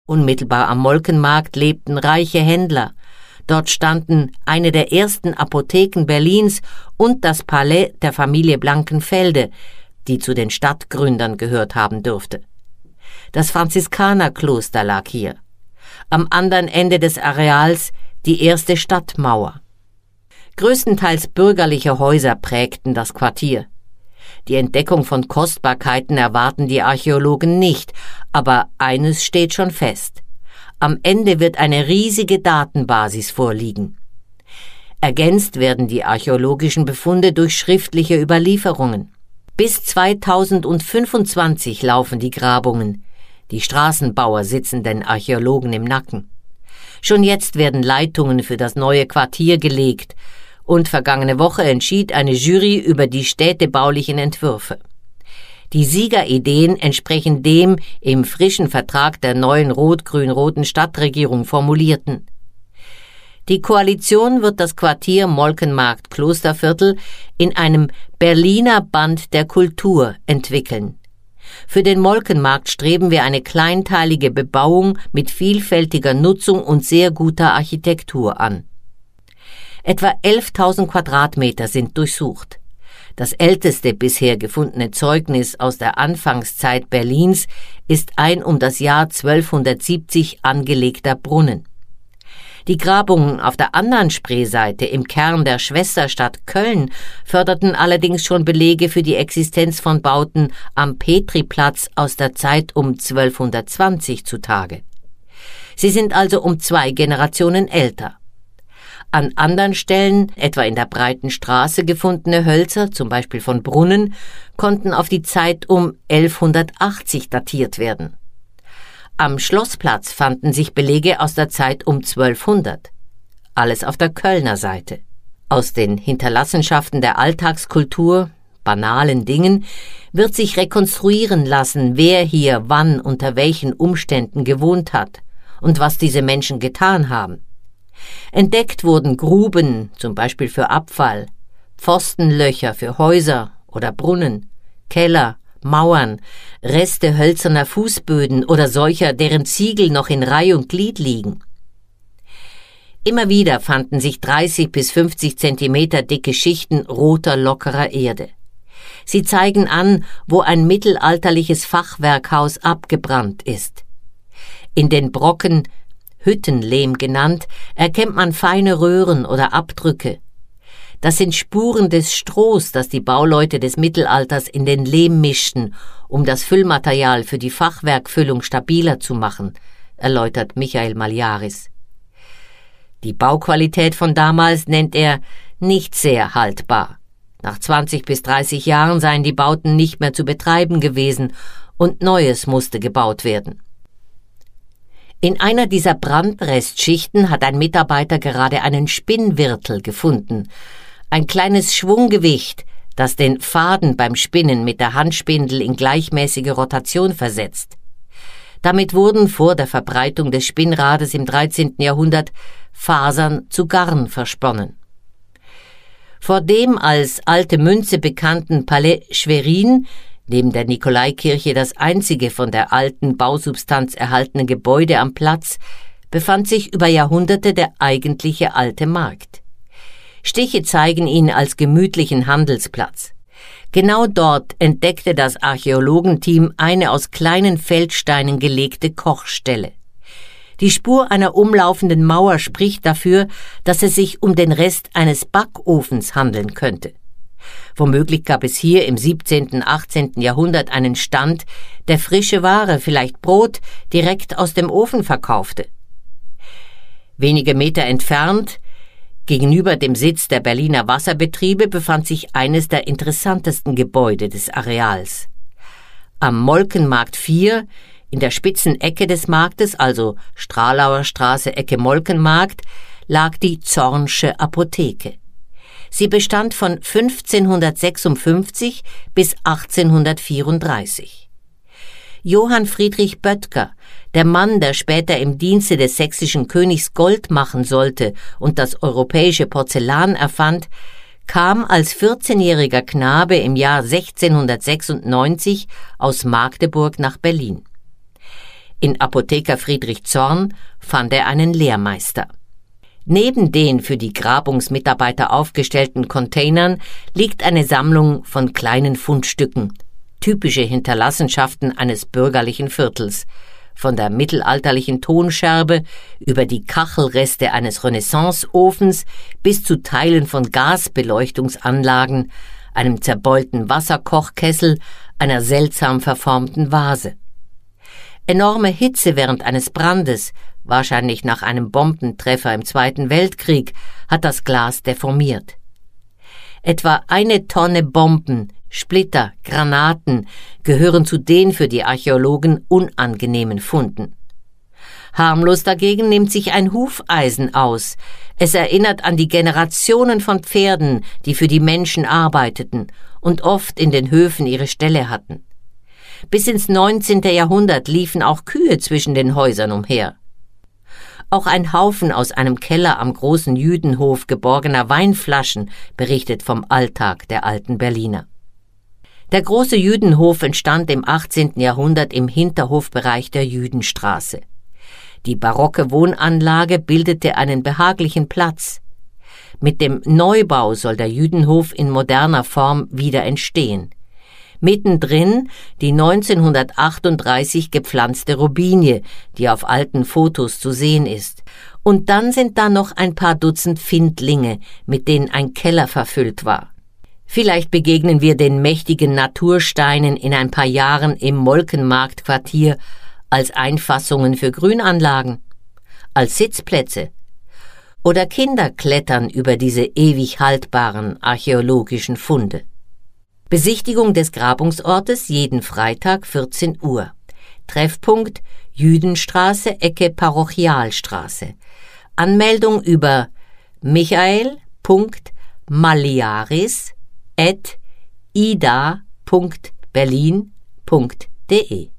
Unmittelbar am Molkenmarkt lebten reiche Händler. Dort standen eine der ersten Apotheken Berlins und das Palais der Familie Blankenfelde, die zu den Stadtgründern gehört haben dürfte. Das Franziskanerkloster lag hier. Am anderen Ende des Areals die erste Stadtmauer. Größtenteils bürgerliche Häuser prägten das Quartier. Die Entdeckung von Kostbarkeiten erwarten die Archäologen nicht, aber eines steht schon fest: Am Ende wird eine riesige Datenbasis vorliegen. Ergänzt werden die archäologischen Befunde durch schriftliche Überlieferungen. Bis 2025 laufen die Grabungen. Die Straßenbauer sitzen den Archäologen im Nacken. Schon jetzt werden Leitungen für das neue Quartier gelegt, und vergangene Woche entschied eine Jury über die städtebaulichen Entwürfe. Die Siegerideen entsprechen dem im frischen Vertrag der neuen rot-grün-roten Stadtregierung formulierten. Die Koalition wird das Quartier Molkenmarkt-Klosterviertel in einem Berliner Band der Kultur entwickeln. Für den Molkenmarkt streben wir eine kleinteilige Bebauung mit vielfältiger Nutzung und sehr guter Architektur an. Etwa 11.000 Quadratmeter sind durchsucht. Das älteste bisher gefundene Zeugnis aus der Anfangszeit Berlins ist ein um das Jahr 1270 angelegter Brunnen. Die Grabungen auf der anderen Spreeseite im Kern der Schwesterstadt Köln förderten allerdings schon Belege für die Existenz von Bauten am Petriplatz aus der Zeit um 1220 zutage. Sie sind also um 2 Generationen älter. An anderen Stellen, etwa in der Breiten Straße gefundene Hölzer, zum Beispiel von Brunnen, konnten auf die Zeit um 1180 datiert werden. Am Schlossplatz fanden sich Belege aus der Zeit um 1200. Alles auf der Kölner Seite. Aus den Hinterlassenschaften der Alltagskultur, banalen Dingen, wird sich rekonstruieren lassen, wer hier wann unter welchen Umständen gewohnt hat und was diese Menschen getan haben. Entdeckt wurden Gruben, zum Beispiel für Abfall, Pfostenlöcher für Häuser oder Brunnen, Keller, Mauern, Reste hölzerner Fußböden oder solcher, deren Ziegel noch in Reih und Glied liegen. Immer wieder fanden sich 30 bis 50 Zentimeter dicke Schichten roter, lockerer Erde. Sie zeigen an, wo ein mittelalterliches Fachwerkhaus abgebrannt ist. In den Brocken, Hüttenlehm genannt, erkennt man feine Röhren oder Abdrücke. Das sind Spuren des Strohs, das die Bauleute des Mittelalters in den Lehm mischten, um das Füllmaterial für die Fachwerkfüllung stabiler zu machen, erläutert Michael Maljaris. Die Bauqualität von damals nennt er nicht sehr haltbar. Nach 20 bis 30 Jahren seien die Bauten nicht mehr zu betreiben gewesen und Neues musste gebaut werden. In einer dieser Brandrestschichten hat ein Mitarbeiter gerade einen Spinnwirtel gefunden, ein kleines Schwunggewicht, das den Faden beim Spinnen mit der Handspindel in gleichmäßige Rotation versetzt. Damit wurden vor der Verbreitung des Spinnrades im 13. Jahrhundert Fasern zu Garn versponnen. Vor dem als alte Münze bekannten Palais Schwerin, neben der Nikolaikirche das einzige von der alten Bausubstanz erhaltene Gebäude am Platz, befand sich über Jahrhunderte der eigentliche alte Markt. Stiche zeigen ihn als gemütlichen Handelsplatz. Genau dort entdeckte das Archäologenteam eine aus kleinen Feldsteinen gelegte Kochstelle. Die Spur einer umlaufenden Mauer spricht dafür, dass es sich um den Rest eines Backofens handeln könnte. Womöglich gab es hier im 17., 18. Jahrhundert einen Stand, der frische Ware, vielleicht Brot, direkt aus dem Ofen verkaufte. Wenige Meter entfernt, gegenüber dem Sitz der Berliner Wasserbetriebe, befand sich eines der interessantesten Gebäude des Areals. Am Molkenmarkt 4, in der spitzen Ecke des Marktes, also Stralauer Straße, Ecke Molkenmarkt, lag die Zornsche Apotheke. Sie bestand von 1556 bis 1834. Johann Friedrich Böttger, der Mann, der später im Dienste des sächsischen Königs Gold machen sollte und das europäische Porzellan erfand, kam als 14-jähriger Knabe im Jahr 1696 aus Magdeburg nach Berlin. In Apotheker Friedrich Zorn fand er einen Lehrmeister. Neben den für die Grabungsmitarbeiter aufgestellten Containern liegt eine Sammlung von kleinen Fundstücken, typische Hinterlassenschaften eines bürgerlichen Viertels, von der mittelalterlichen Tonscherbe über die Kachelreste eines Renaissanceofens bis zu Teilen von Gasbeleuchtungsanlagen, einem zerbeulten Wasserkochkessel, einer seltsam verformten Vase. Enorme Hitze während eines Brandes, wahrscheinlich nach einem Bombentreffer im Zweiten Weltkrieg, hat das Glas deformiert. Etwa 1 Tonne Bomben, Splitter, Granaten gehören zu den für die Archäologen unangenehmen Funden. Harmlos dagegen nimmt sich ein Hufeisen aus. Es erinnert an die Generationen von Pferden, die für die Menschen arbeiteten und oft in den Höfen ihre Ställe hatten. Bis ins 19. Jahrhundert liefen auch Kühe zwischen den Häusern umher. Auch ein Haufen aus einem Keller am großen Jüdenhof geborgener Weinflaschen berichtet vom Alltag der alten Berliner. Der große Jüdenhof entstand im 18. Jahrhundert im Hinterhofbereich der Jüdenstraße. Die barocke Wohnanlage bildete einen behaglichen Platz. Mit dem Neubau soll der Jüdenhof in moderner Form wieder entstehen. Mittendrin die 1938 gepflanzte Robinie, die auf alten Fotos zu sehen ist. Und dann sind da noch ein paar Dutzend Findlinge, mit denen ein Keller verfüllt war. Vielleicht begegnen wir den mächtigen Natursteinen in ein paar Jahren im Molkenmarktquartier als Einfassungen für Grünanlagen, als Sitzplätze. Oder Kinder klettern über diese ewig haltbaren archäologischen Funde. Besichtigung des Grabungsortes jeden Freitag 14 Uhr. Treffpunkt Jüdenstraße, Ecke Parochialstraße. Anmeldung über michael.maliaris@ida.berlin.de